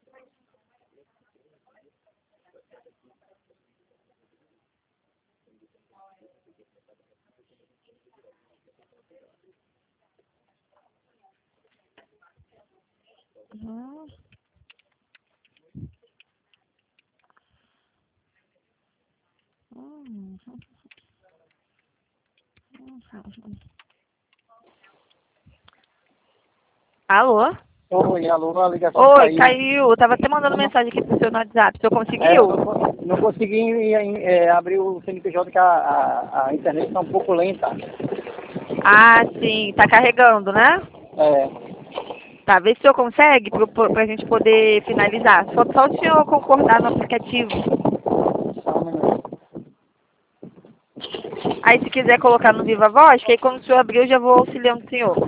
Uhum. Alô? Oi, alô, a ligação Oi, caiu. caiu. Eu tava até mandando Eu não, mensagem aqui pro seu no WhatsApp. O senhor eu conseguiu? não consegui abrir o CNPJ, que a internet está um pouco lenta. Ah, sim. Tá carregando, né? É, Tá, vê se o senhor consegue pra gente poder finalizar. Só o senhor concordar no aplicativo. só um minuto. Aí se quiser colocar no Viva Voz, que aí quando o senhor abrir eu já vou auxiliando o senhor.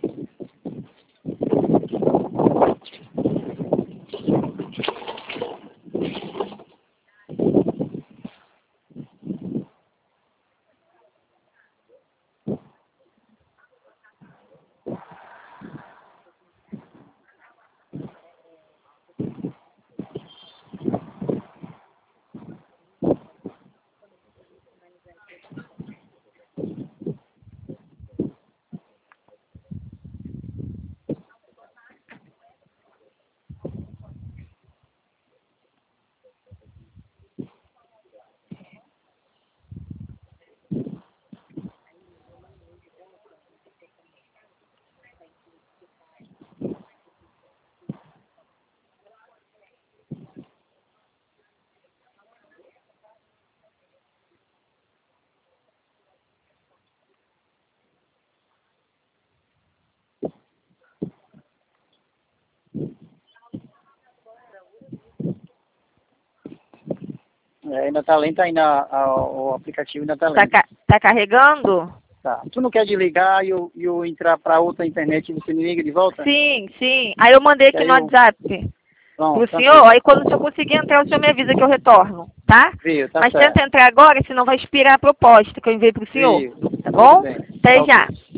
Ainda está lento ainda, o aplicativo ainda está lento. Tá carregando? Tá. Tu não quer desligar e eu entrar para outra internet e você me liga de volta? Sim, sim. Aí eu mandei Que aqui aí no eu... WhatsApp Pronto, pro tranquilo. senhor. Aí quando o senhor conseguir entrar, o senhor me avisa que eu retorno, tá? Viu, tá Mas certo. tenta entrar agora, senão vai expirar a proposta que eu enviei pro senhor. Viu, Tá tudo bom? bem. Até Tá já. ok.